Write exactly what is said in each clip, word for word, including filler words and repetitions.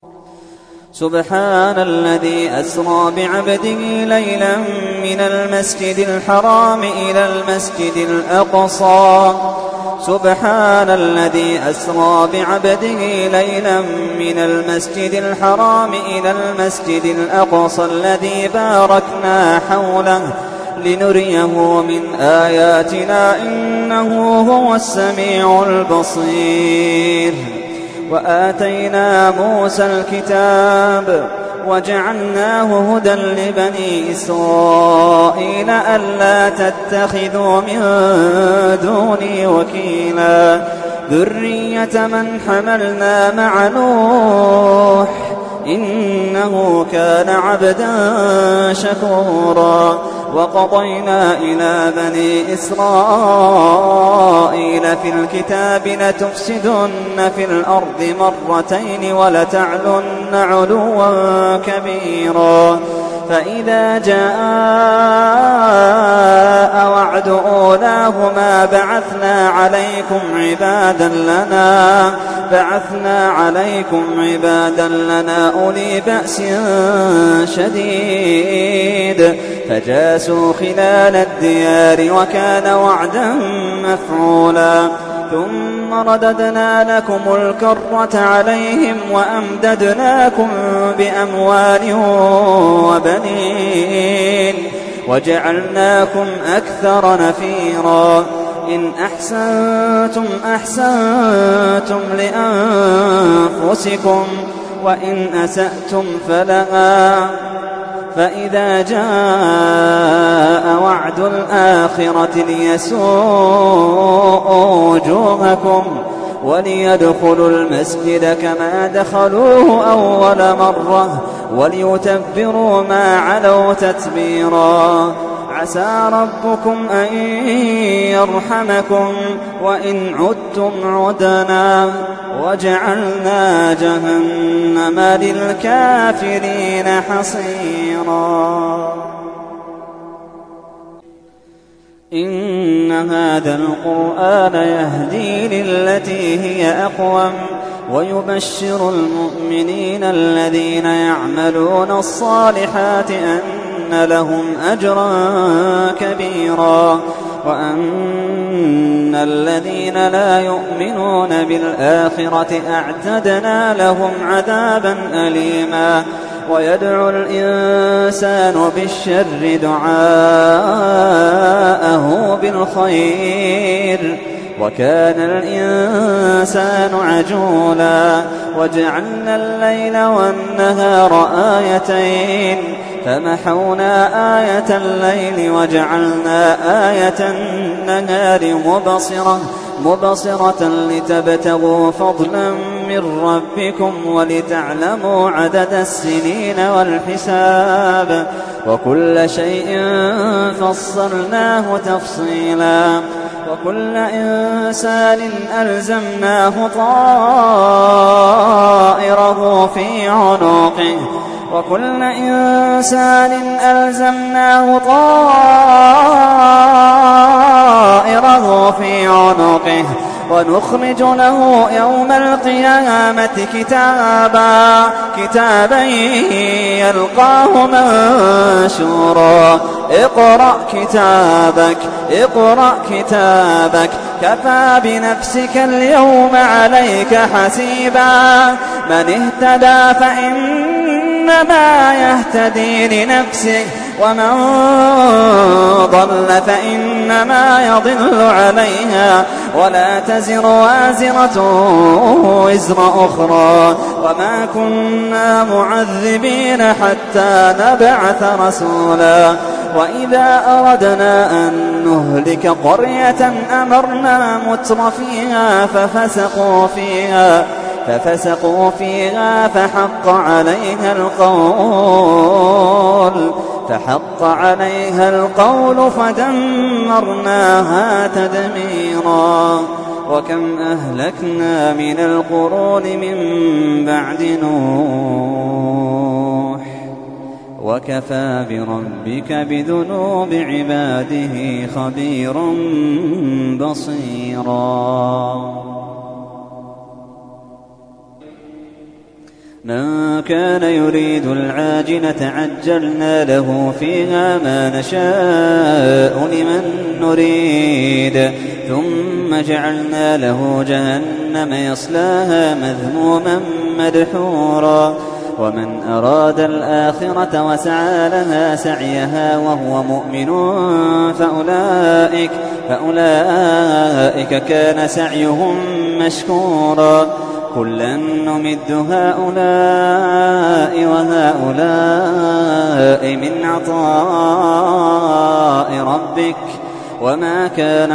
سبحان الذي أسرى بعبده ليلا من المسجد الحرام إلى المسجد الأقصى سبحان الذي أسرى بعبده ليلا من المسجد الحرام إلى المسجد الأقصى الذي باركنا حوله لنريه من آياتنا إنه هو السميع البصير. وآتينا موسى الكتاب وجعلناه هدى لبني إسرائيل ألا تتخذوا من دوني وكيلا ذرية من حملنا مع نوح إنه كان عبدا شكورا. وقضينا إلى بني إسرائيل في الكتاب لتفسدن في الأرض مرتين ولتعلن علوا كبيرا. فإذا جاء وعد أولاهما بعثنا عليكم عبادا لنا بعثنا عليكم عبادا لنا أولي بأس شديد فجاسوا خلال الديار وكان وعدا مفعولا. ثم رددنا لكم الكرة عليهم وأمددناكم بأموال وبنين وجعلناكم أكثر نفيرا. إن أحسنتم أحسنتم لأنفسكم وإن أسأتم فلها. فإذا جاء وعد الآخرة ليسوءوا وجوهكم وليدخلوا المسجد كما دخلوه أول مرة وليتبروا ما علوا تتبيرا. عسى ربكم أن يرحمكم وإن عدتم عدنا وجعلنا جهنم للكافرين حصيرا. إن هذا القرآن يهدي للتي هي أقوم ويبشر المؤمنين الذين يعملون الصالحات أن لهم أجرا كبيرا وأن الذين لا يؤمنون بالآخرة أعتدنا لهم عذابا أليما. ويدعو الإنسان بالشر دعاءه بالخير وكان الإنسان عجولا. وجعلنا الليل والنهار آيتين فمحونا آية الليل وجعلنا آية النهار مبصرة مبصرة لتبتغوا فضلا من ربكم ولتعلموا عدد السنين والحساب وكل شيء فصلناه تفصيلا. وكل إنسان ألزمناه طائره في عنقه وكل إنسان ألزمناه طائره في عنقه ونخرج له يوم القيامة كتابا كتابا يلقاه منشورا. اقرأ كتابك اقرأ كتابك كفى بنفسك اليوم عليك حسيبا. من اهتدى فإنما يهتدي لنفسه ومن ضل فإنما يضل عليها ولا تزر وازرة وزر أخرى وما كنا معذبين حتى نبعث رسولا. وإذا أردنا أن نهلك قرية أمرنا مترفيها ففسقوا فيها ففسقوا فيها فحق عليها القول فحق عليها القول فدمرناها تدميرا. وكم أهلكنا من القرون من بعد نوح وكفى بربك بذنوب عباده خبيرا بصيرا. من كان يريد العاجلة عجلنا له فيها ما نشاء لمن نريد ثم جعلنا له جهنم يصلاها مذموما مدحورا ومن أراد الآخرة وسعى لها سعيها وهو مؤمن فأولئك, فأولئك كان سعيهم مشكورا كلا نمد هؤلاء وهؤلاء من عطاء ربك وما كان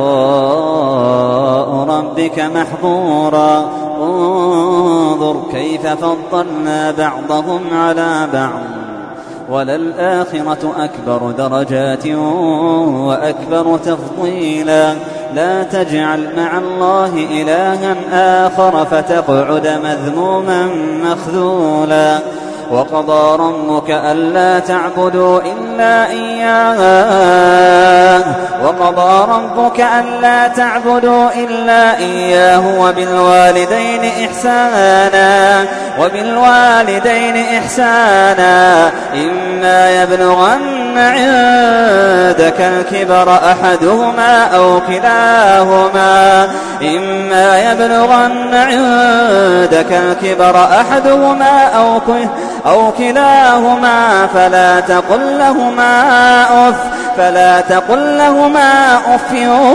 عطاء ربك محظورا انظر كيف فضلنا بعضهم على بعض وللآخرة أكبر درجات وأكبر تفضيلا لا تجعل مع الله إلها آخر فتقعد مذموما مخذولا وقضى ربك ألا تعبدوا إلا إياه وقضى ربك ألا تعبدوا إلا إياه وبالوالدين إحسانا وبالوالدين إحسانا إما يبلغن عندك الكبر أحدهما أو كلاهما إما يبلغن عندك الكبر أحدهما أو كلاهما أو كلاهما فلا تقل لهما أف فلا تقل لهما أف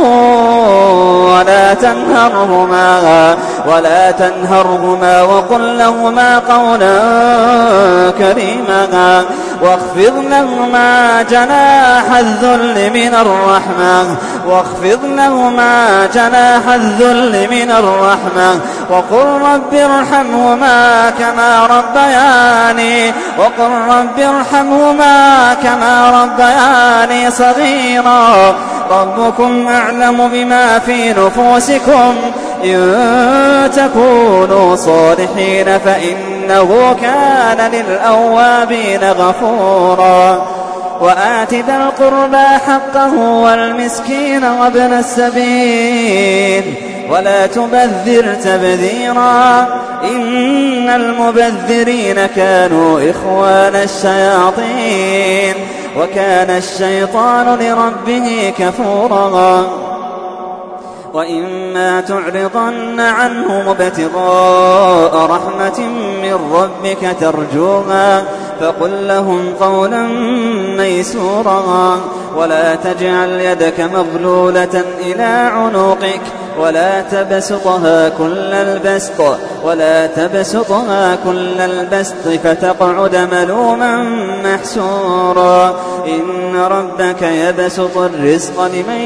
ولا تنهرهما ولا تنهرهما وقل لهما قولا كريما واخفض لهما جناح الذل من الرحمة واخفض لهما جناح الذل من الرحمة وقل رب ارحمهما كما ربياني وقل رب ارحمهما كما ربياني صغيرا ربكم أعلم بما في نفوسكم إن تكونوا صالحين فإنه كان للأوابين غفورا وآت ذا القربى حقه والمسكين وابن السبيل ولا تبذر تبذيرا إن المبذرين كانوا إخوان الشياطين وكان الشيطان لربه كفورا وإما تعرضن عنهم ابتغاء رحمة من ربك ترجوها فقل لهم قولا ميسورا ولا تجعل يدك مغلولة إلى عنقك ولا تبسطها كل البسط ولا تبسطها كل البسط فتقعد ملوما محسورا إن ربك يبسط الرزق لمن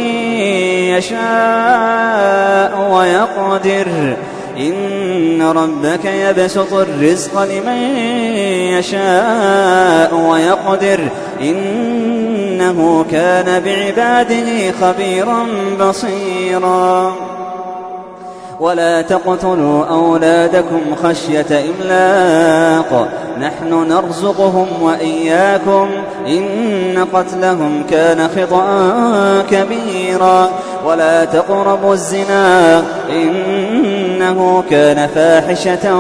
يشاء ويقدر إن ربك يبسط الرزق لمن يشاء ويقدر إنه كان بعباده خبيرا بصيرا ولا تقتلوا أولادكم خشية إملاق نحن نرزقهم وإياكم إن قتلهم كان خطأ كبيرا ولا تقربوا الزنا إنه كان فاحشة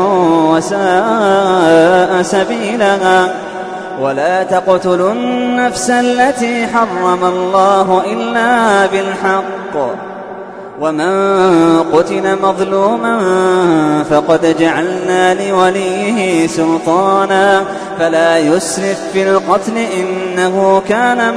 وساء سبيلا ولا تقتلوا النفس التي حرم الله إلا بالحق ومن قتل مظلوما فقد جعلنا لوليه سلطانا فلا يسرف في القتل إنه كان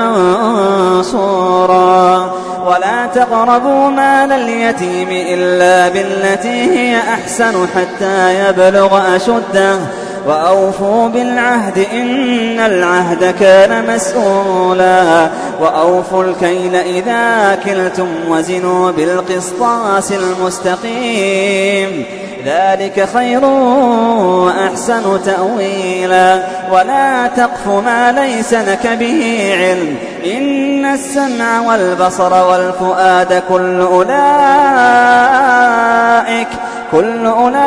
منصورا ولا تقربوا مال اليتيم إلا بالتي هي أحسن حتى يبلغ أشده وأوفوا بالعهد إن العهد كان مسؤولا وأوفوا الكيل إذا كلتم وزنوا بالقسطاس المستقيم ذلك خير وأحسن تأويلا ولا تقف ما ليس لك به علم إن السمع والبصر والفؤاد كل أولئك كل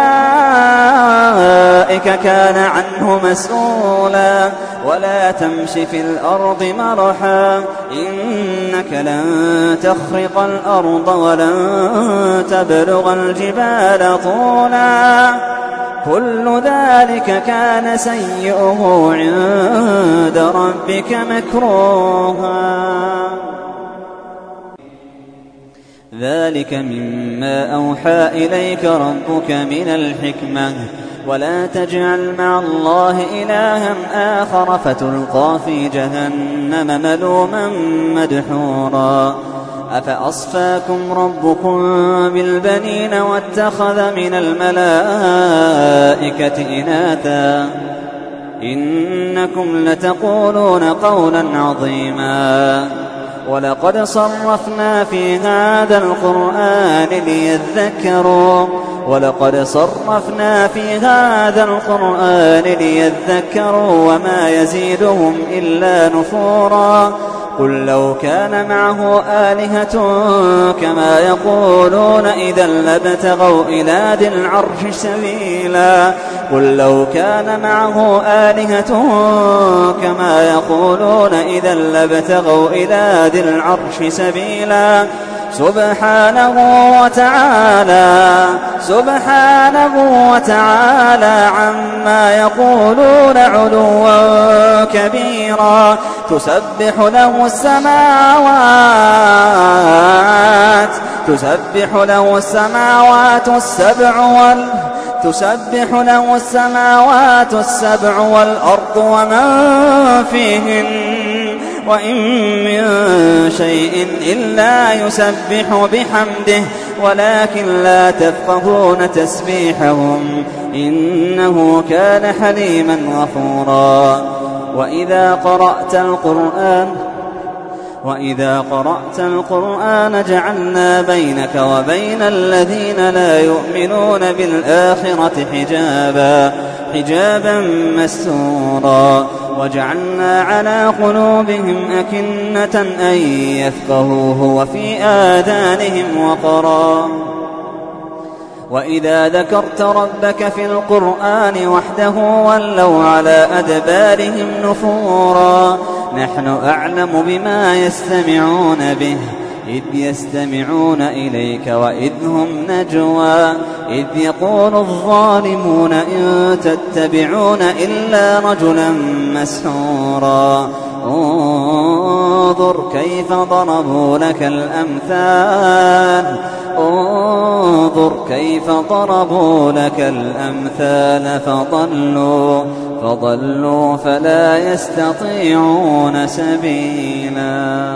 أولئك كان عنه مسؤولا ولا تمش في الأرض مرحا إنك لن تخرق الأرض ولن تبلغ الجبال طولا كل ذلك كان سيئه عند ربك مكروها. ذلك مما أوحى إليك ربك من الحكمة ولا تجعل مع الله إلها آخر فتلقى في جهنم ملوما مدحورا. أفأصفاكم ربكم بالبنين واتخذ من الملائكة إناثا إنكم لتقولون قولا عظيما. ولقد صرفنا في هذا القرآن ليذكروا ولقد صرفنا في هذا القرآن ليذكروا وما يزيدهم إلا نفورا. قل لو كان معه آلهة كما يقولون إذا لابتغوا إلى ذي العرش سبيلا. قل لو كان معه آلهة كما يقولون إذا لابتغوا إلى ذي العرش سبيلا. سبحانه وتعالى سبحانه وتعالى عما يقولون علوا كبيرا. تسبح له السماوات تسبح له السماوات السبع وال تسبح له السماوات السبع والأرض ومن فيهن وإن من شيء إلا يسبح بحمده ولكن لا تفقهون تسبيحهم إنه كان حليما غفورا. وإذا قرأت القرآن وإذا قرأت القرآن جعلنا بينك وبين الذين لا يؤمنون بالآخرة حجابا حجابا مستورا. وجعلنا على قلوبهم أكنة أن يفقهوه وفي آذانهم وقرا. وإذا ذكرت ربك في القرآن وحده ولوا على أدبارهم نفورا. نحن أعلم بما يستمعون به إذ يستمعون إليك وإذ هم نجوى إذ يقول الظالمون إن تتبعون إلا رجلا مسحورا. انظر كيف ضربوا لك الأمثال انظر كيف ضربوا لك الأمثال فضلوا فضلوا فلا يستطيعون سبيلا.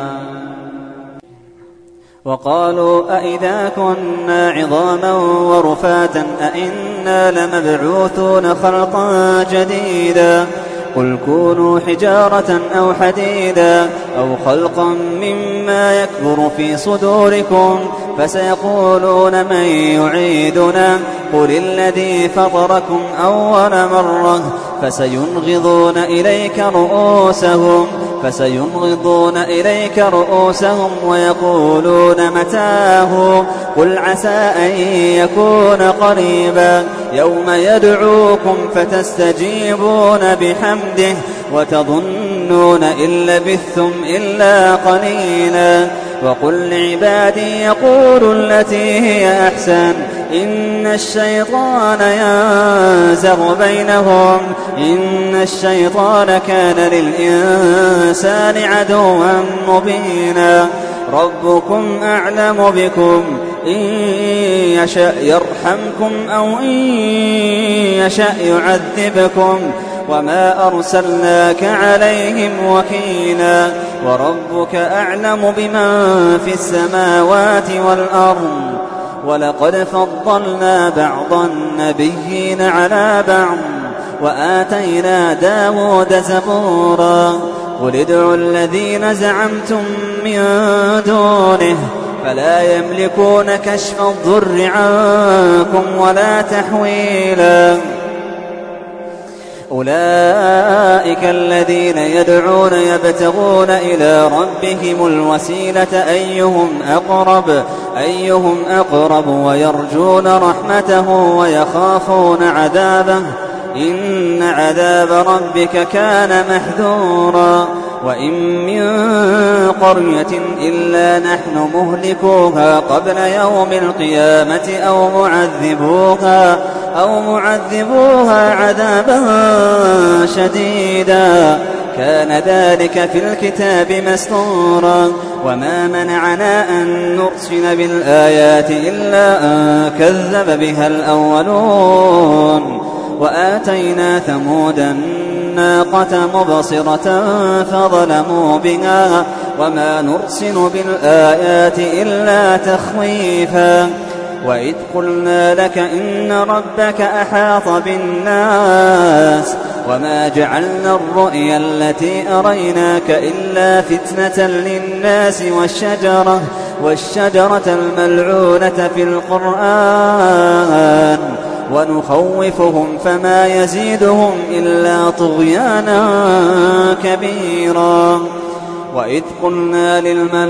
وقالوا أئذا كنا عظاما ورفاتا أئنا لمبعوثون خلقا جديدا. قل كونوا حجارة أو حديدا أو خلقا مما يكبر في صدوركم فسيقولون من يعيدنا قل الذي فطركم أول مرة فسينغضون إليك رؤوسهم فسينغضون إليك رؤوسهم ويقولون متاه قل عسى أن يكون قريبا. يوم يدعوكم فتستجيبون بحمده وتظنون إن لبثتم إلا قليلا. وقل لعبادي يقولوا التي هي أحسن إن الشيطان ينزغ بينهم إن الشيطان كان للإنسان عدوا مبينا. ربكم أعلم بكم إن يشأ يرحمكم أو إن يشأ يعذبكم وما أرسلناك عليهم وكيلا. وربك أعلم بمن في السماوات والأرض ولقد فضلنا بعض النبيين على بعض وآتينا داود زبورا. قل ادعوا الذين زعمتم من دونه فلا يملكون كشف الضر عنكم ولا تحويلا. أولئك الذين يدعون يبتغون إلى ربهم الوسيلة أيهم أقرب أيهم أقرب ويرجون رحمته ويخافون عذابه إن عذاب ربك كان محذورا. وإن من قرية إلا نحن مهلكوها قبل يوم القيامة أو معذبوها أو معذبوها عذابا شديدا كان ذلك في الكتاب مسطورا وما منعنا أن نرسل بالآيات إلا أن كذب بها الأولون وآتينا ثمود الناقة مبصرة فظلموا بها وما نرسل بالآيات إلا تخويفا وإذ قلنا لك إن ربك أحاط بالناس وما جعلنا الرؤيا التي أريناك إلا فتنة للناس والشجرة, والشجرة الملعونة في القرآن ونخوفهم فما يزيدهم إلا طغيانا كبيرا وإذ قلنا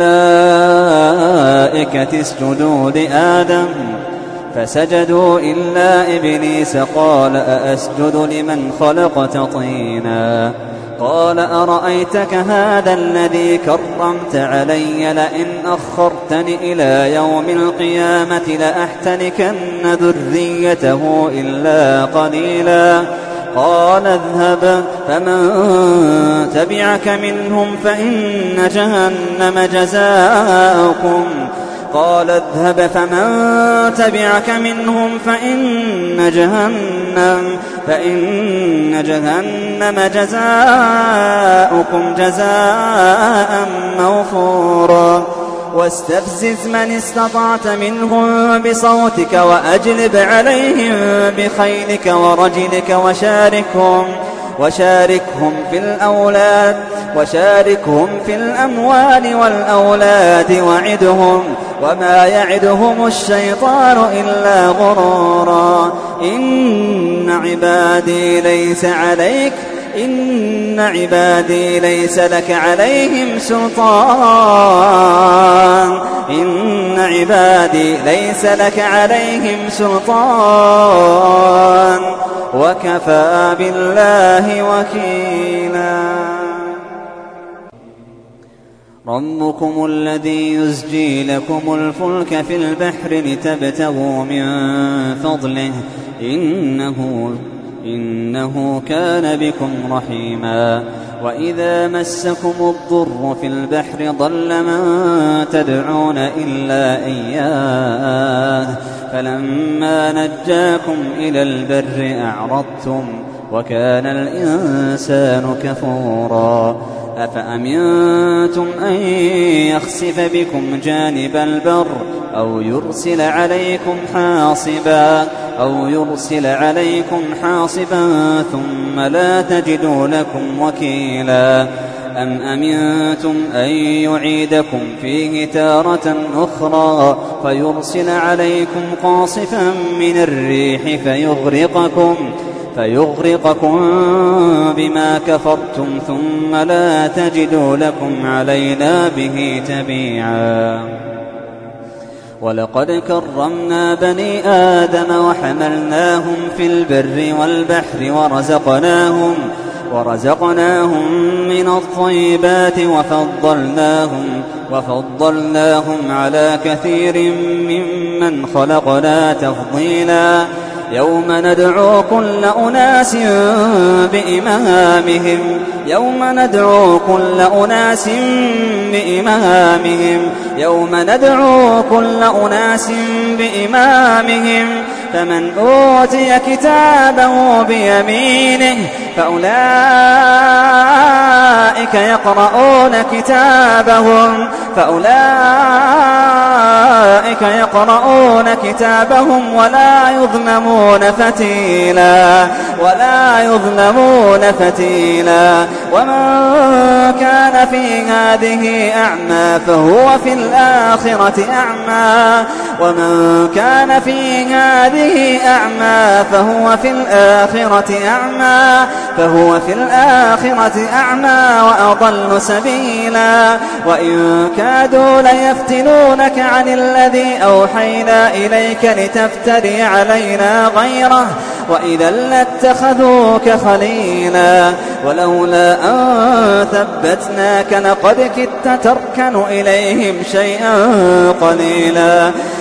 للملائكة اسجدوا لآدم فسجدوا إلا إبليس قال أأسجد لمن خلقت طينا قال أرأيتك هذا الذي كرمت علي لئن أخرتني إلى يوم القيامة لأحتنكن ذريته إلا قليلا قال اذهب فمن تبعك منهم فإن جهنم جزاؤكم قال اذهب فمن تبعك منهم فإن جهنم, فإن جهنم جزاؤكم جزاء موفورا واستفزز من استطعت منهم بصوتك وأجلب عليهم بخيلك ورجلك وشاركهم وشاركهم في الأولاد وشاركهم في الأموال والأولاد وعدهم وما يعدهم الشيطان إلا غرورا إن عبادي ليس عليك إن عبادي ليس لك عليهم سلطان إن عبادي ليس لك عليهم سلطان وكفى بالله وكيلا ربكم الذي يزجي لكم الفلك في البحر لتبتغوا من فضله إنه إنه كان بكم رحيما وإذا مسكم الضر في البحر ضل من تدعون إلا إياه فلما نجاكم إلى البر أعرضتم وكان الإنسان كفورا أفأمنتم أن يخسف بكم جانب البر أو يرسل عليكم حاصبا أو يرسل عليكم حاصبا ثم لا تجدوا لكم وكيلا أم أمنتم أن يعيدكم فيه تارة أخرى فيرسل عليكم قاصفا من الريح فيغرقكم فيغرقكم بما كفرتم ثم لا تجدوا لكم علينا به تبيعا ولقد كرمنا بني آدم وحملناهم في البر والبحر ورزقناهم ورزقناهم من الطيبات وفضلناهم وفضلناهم على كثير ممن خلقنا تفضيلا يوم ندعو كل أناس بإمامهم يوم ندعو كل أناس بإمامهم يوم ندعو كل أناس بإمامهم فمن أوتي كتابه بيمينه فأولئك يقرؤون كتابهم فأولئك يقرؤون كتابهم ولا يظلمون فتيلا ولا يظلمون فتيلا ومن كان في هذه أعمى فهو في الآخرة أعمى ومن كان في هذه أعمى فهو في الآخرة أعمى فهو في الآخرة أعمى وأضل سبيلا وإن كادوا ليفتنونك عن الذي أوحينا إليك لتفتري علينا غيره وإذا لاتخذوك خليلا ولولا أن ثبتناك لقد كدت تركن إليهم شيئا قليلا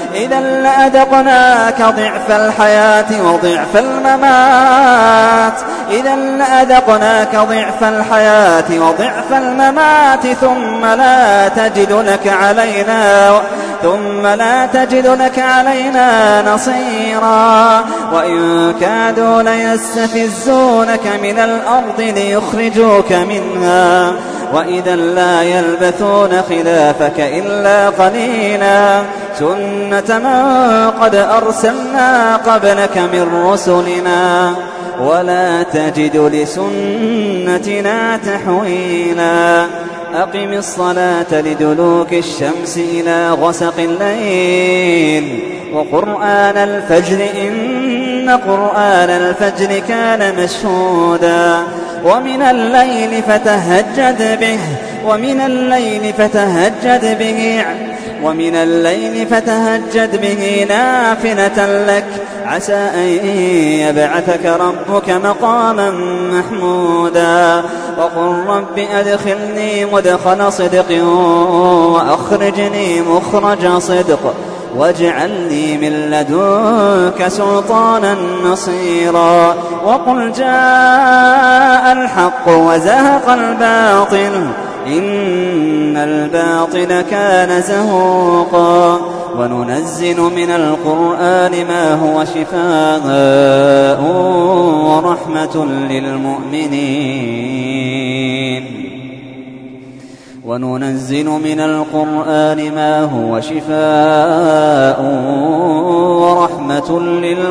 إذا لأذقناك ضعف الحياة وضعف الممات إذا لأذقناك ضعف الحياة وضعف الممات ثم لا تجد لك علينا ثم لا تجد لك علينا نصيرا وإن كادوا ليستفزونك من الأرض ليخرجوك منها وإذا لا يلبثون خلافك إلا قليلا سنة من قد أرسلنا قبلك من رسلنا ولا تجد لسنتنا تحويلا أقم الصلاة لدلوك الشمس إلى غسق الليل وقرآن الفجر إن قرآن الفجر كان مشهودا ومن الليل فتهجد به ومن الليل فتهجد به ومن الليل فتهجد به نافلة لك عسى أن يبعثك ربك مقاما محمودا وقل رب أدخلني مدخل صدق وأخرجني مخرج صدق واجعل لي من لدنك سلطانا نصيرا وقل جاء الحق وزهق الباطل إن الباطل كان زهوقا وننزل من القرآن ما هو شفاء ورحمة للمؤمنين وننزل من القرآن ما هو شفاء ورحمة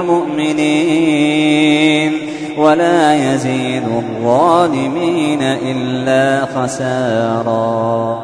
للمؤمنين ولا يزيد الظالمين إلا خسارا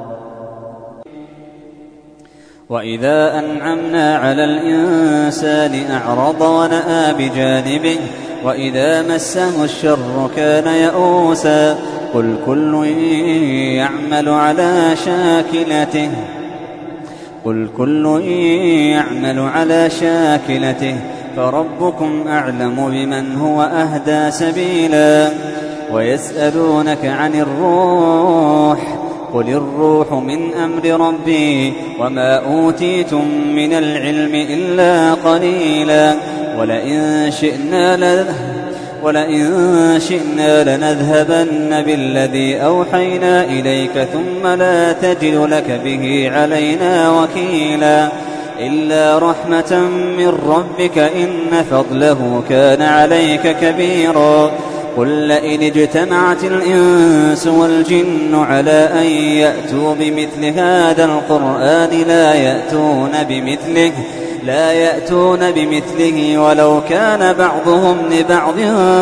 وإذا أنعمنا على الإنسان أعرض ونأى بجانبه وإذا مسه الشر كان يئوسا قل كل يعمل على شاكلته قل كل يعمل على شاكلته فربكم أعلم بمن هو أهدى سبيلا ويسألونك عن الروح قل الروح من أمر ربي وما أوتيتم من العلم إلا قليلا ولئن شئنا لذهب ولئن شئنا لنذهبن بالذي أوحينا إليك ثم لا تجد لك به علينا وكيلا إلا رحمة من ربك إن فضله كان عليك كبيرا قل لئن اجتمعت الإنس والجن على أن يأتوا بمثل هذا القرآن لا يأتون بمثله لا يأتون بمثله ولو كان بعضهم لبعض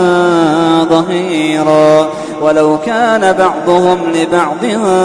ظهيرا ولو كان بعضهم لبعض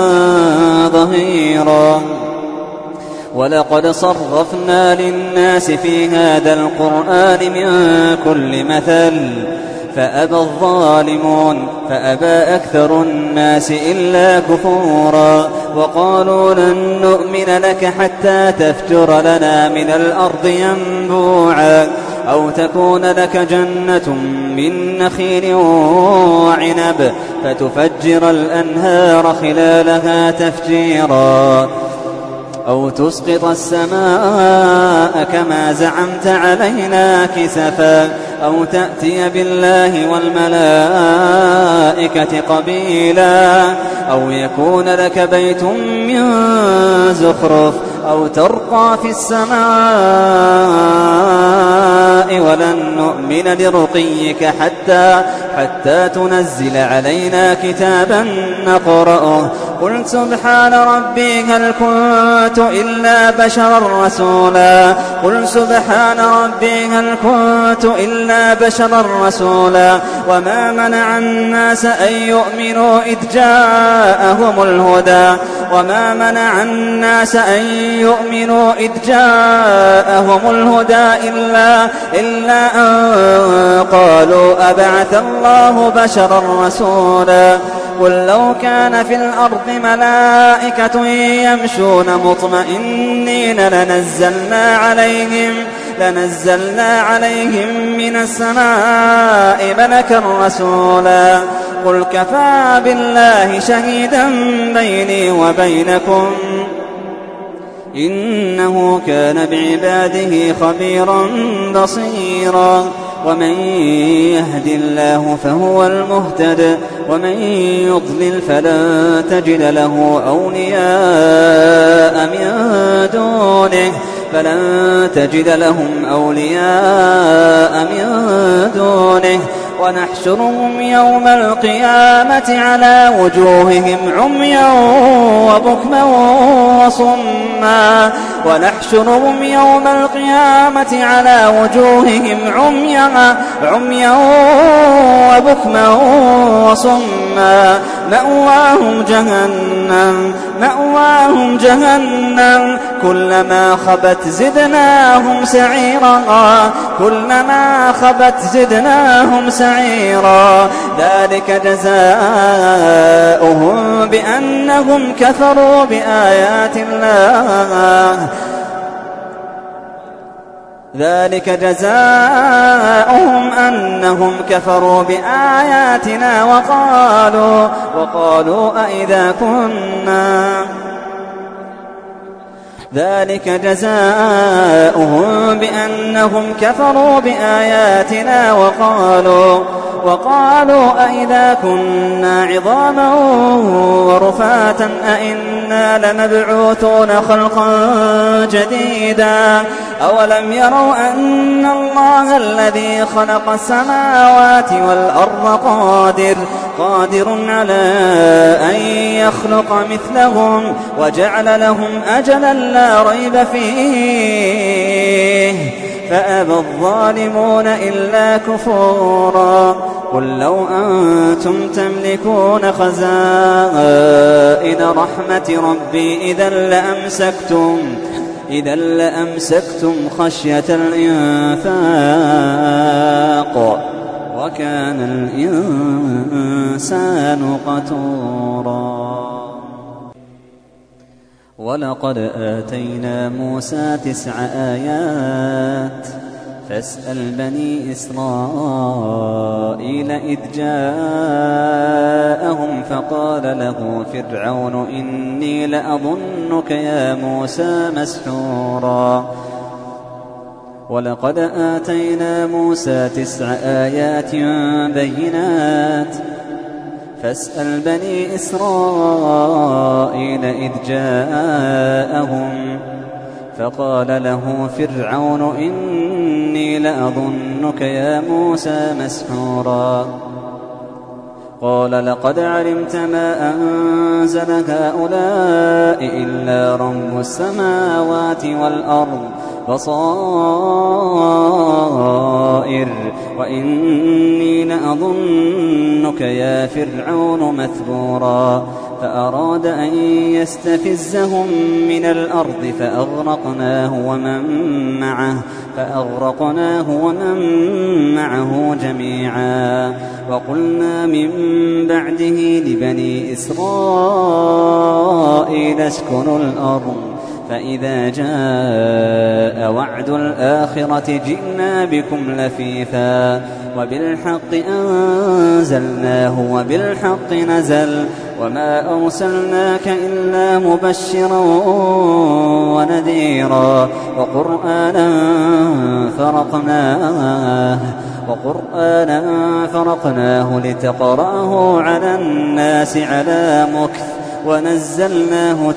ظهيرا ولقد صرفنا للناس في هذا القرآن من كل مثل فأبى الظالمون فأبى أكثر الناس إلا كفورا وقالوا لن نؤمن لك حتى تفجر لنا من الأرض ينبوعا أو تكون لك جنة من نخيل وعنب فتفجر الأنهار خلالها تفجيرا أو تسقط السماء كما زعمت علينا كسفا أو تأتي بالله والملائكة قبيلا أو يكون لك بيت من زخرف أو ترقى في السماء ولن نؤمن لرقيك حتى حتى تنزل علينا كتابا نقرأه قل سبحان ربي هل كنت إلا بشرا رسولا قل سبحان ربي هل كنت إلا بشرا رسولا وما منع الناس أن يؤمنوا إذ جاءهم الهدى وما منع الناس أن يؤمنوا إذ جاءهم الهدى إلا, إلا أن قالوا أبعث الله بشرا رسولا قل لو كان في الأرض ملائكة يمشون مطمئنين لنزلنا عليهم لنزلنا عليهم من السماء ملكا رسولا قل كفى بالله شهيدا بيني وبينكم إنه كان بعباده خبيرا بصيرا ومن يهد الله فهو المهتد ومن يضلل فلن تجد له أولياء من دونه فلن تجد لهم أولياء من دونه ونحشرهم يوم القيامة على وجوههم عميا وبكما وصما ونحشرهم يوم القيامة على وجوههم عميا عميا وبكما وصما مأواهم جهنم مأواهم جهنم كلما خبت زدناهم سعيرا كلما خبت زدناهم سعيرا ذلك جزاؤهم بأنهم كفروا بآيات الله ذلك جزاؤهم أنهم كفروا بآياتنا وقالوا وقالوا أئذا كنا ذلك جزاؤهم بأنهم كفروا بآياتنا وقالوا وقالوا أئذا كنا عظاما ورفاتا أئنا لمبعوثون خلقا جديدا أولم يروا أن الله الذي خلق السماوات والأرض قادر قادر على أن يخلق مثلهم وجعل لهم أجلا لا ريب فيه فأبى الظالمون إلا كفورا قل لو أنتم تملكون خزائن رحمة ربي إذا لأمسكتم إذا لأمسكتم خشية الإنفاق وكان الإنسان قتورا ولقد آتينا موسى تسع آيات فاسأل بني إسرائيل إذ جاءهم فقال له فرعون إني لأظنك يا موسى مسحورا ولقد آتينا موسى تسع آيات بينات فاسأل بني إسرائيل إذ جاءهم فقال له فرعون إني لأظنك يا موسى مسحورا قال لقد علمت ما أنزل هؤلاء إلا رب السماوات والأرض بصائر وإني لأظنك يا فرعون مثبورا فأراد أن يستفزهم من الأرض فأغرقناه ومن معه فأغرقناه ومن معه جميعا وقلنا من بعده لبني إسرائيل اسكنوا الأرض فإذا جاء وعد الآخرة جئنا بكم لفيفا وبالحق أنزلناه وبالحق نزل وما أرسلناك إلا مبشرا ونذيرا وقرآنا فرقناه وقرآنا فرقناه لتقرأه على الناس على مكث ونزلناه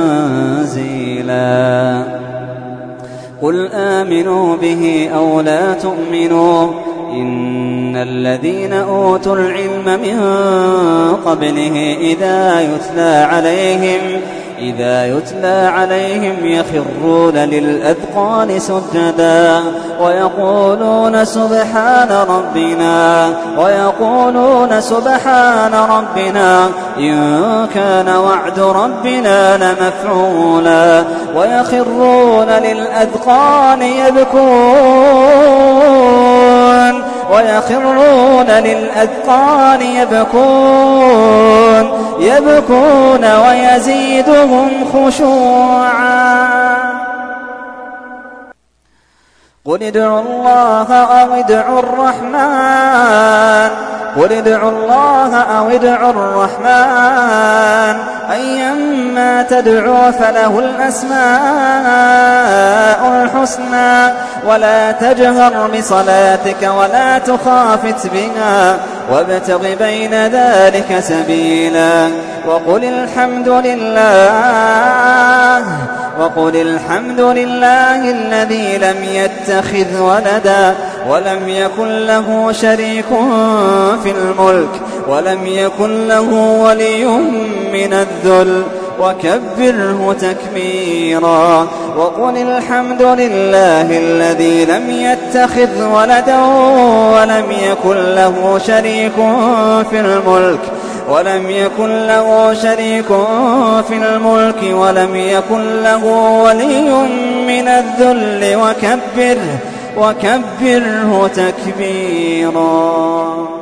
تنزيلا قل آمنوا به أو لا تؤمنوا إن الذين أوتوا العلم من قبله إذا يتلى عليهم إذا يتلى عليهم يخرون للأذقان سجدا ويقولون سبحان ربنا ويقولون سبحان ربنا إن كان وعد ربنا لمفعولا ويخرون للأذقان يبكون ويخرون للأذقان يبكون يبكون ويزيدهم خشوعا قل ادعوا الله أو ادعوا الرحمن قل ادعوا الله أو ادعوا الرحمن أيما تدعوا فله الأسماء الحسنى ولا تجهر بصلاتك ولا تخافت بها وابتغ بين ذلك سبيلا وقل الحمد لله وقل الحمد لله الذي لم يتخذ ولدا ولم يكن له شريك في الملك ولم يكن له ولي من الذل وكبره تكبيرا وقل الحمد لله الذي لم يتخذ ولدا ولم يكن له شريك في الملك ولم يكن له شريك في الملك ولم يكن له ولي من الذل وكبره وكبره تكبيرا.